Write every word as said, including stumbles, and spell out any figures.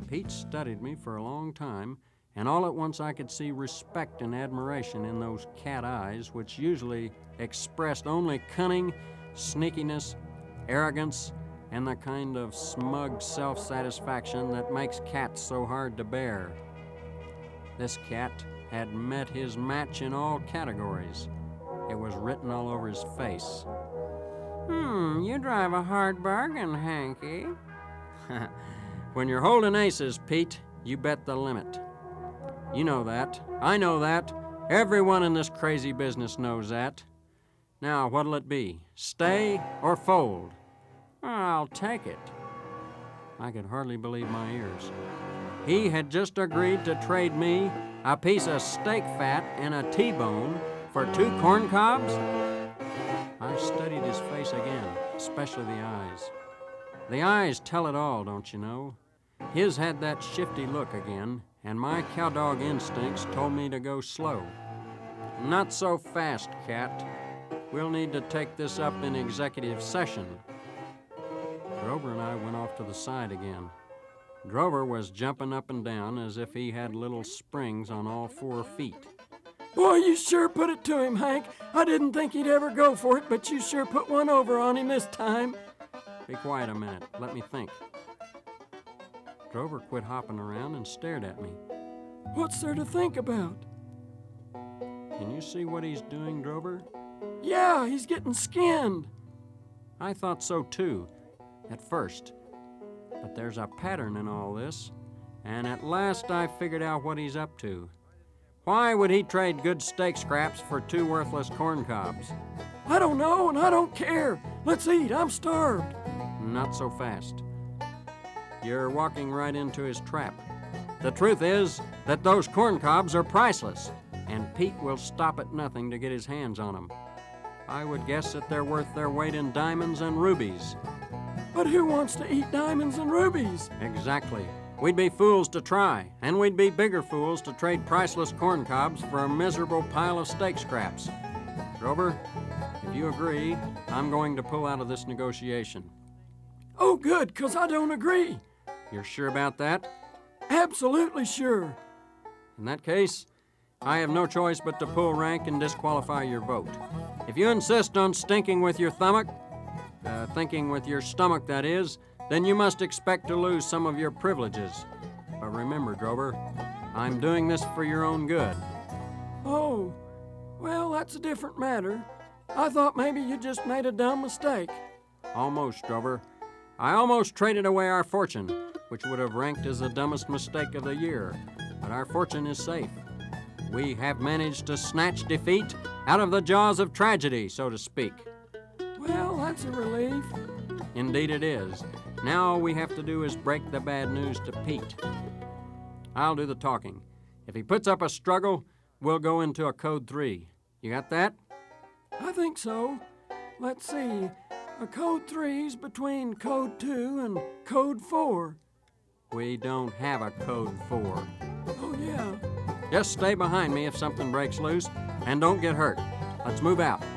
Pete studied me for a long time, and all at once I could see respect and admiration in those cat eyes, which usually expressed only cunning, sneakiness, arrogance, and the kind of smug self-satisfaction that makes cats so hard to bear. This cat had met his match in all categories. It was written all over his face. Hmm, you drive a hard bargain, Hanky. When you're holding aces, Pete, you bet the limit. You know that. I know that. Everyone in this crazy business knows that. Now, what'll it be? Stay or fold? I'll take it. I could hardly believe my ears. He had just agreed to trade me a piece of steak fat and a T-bone for two corn cobs? I studied his face again, especially the eyes. The eyes tell it all, don't you know? His had that shifty look again, and my cowdog instincts told me to go slow. Not so fast, cat. We'll need to take this up in executive session. Drover and I went off to the side again. Drover was jumping up and down as if he had little springs on all four feet. Boy, you sure put it to him, Hank. I didn't think he'd ever go for it, but you sure put one over on him this time. Be quiet a minute. Let me think. Drover quit hopping around and stared at me. What's there to think about? Can you see what he's doing, Drover? Yeah, he's getting skinned. I thought so, too, at first. But there's a pattern in all this, and at last I figured out what he's up to. Why would he trade good steak scraps for two worthless corn cobs? I don't know, and I don't care. Let's eat. I'm starved. Not so fast. You're walking right into his trap. The truth is that those corn cobs are priceless, and Pete will stop at nothing to get his hands on them. I would guess that they're worth their weight in diamonds and rubies. But who wants to eat diamonds and rubies? Exactly. We'd be fools to try, and we'd be bigger fools to trade priceless corn cobs for a miserable pile of steak scraps. Drover, if you agree, I'm going to pull out of this negotiation. Oh, good, 'cause I don't agree. You're sure about that? Absolutely sure. In that case, I have no choice but to pull rank and disqualify your vote. If you insist on stinking with your stomach, uh, thinking with your stomach, that is, then you must expect to lose some of your privileges. But remember, Drover, I'm doing this for your own good. Oh, well, that's a different matter. I thought maybe you just made a dumb mistake. Almost, Drover. I almost traded away our fortune, which would have ranked as the dumbest mistake of the year. But our fortune is safe. We have managed to snatch defeat out of the jaws of tragedy, so to speak. Well, that's a relief. Indeed it is. Now all we have to do is break the bad news to Pete. I'll do the talking. If he puts up a struggle, we'll go into a Code three. You got that? I think so. Let's see. A Code three's between Code two and Code four. We don't have a Code four. Oh, yeah. Just stay behind me if something breaks loose, and don't get hurt. Let's move out.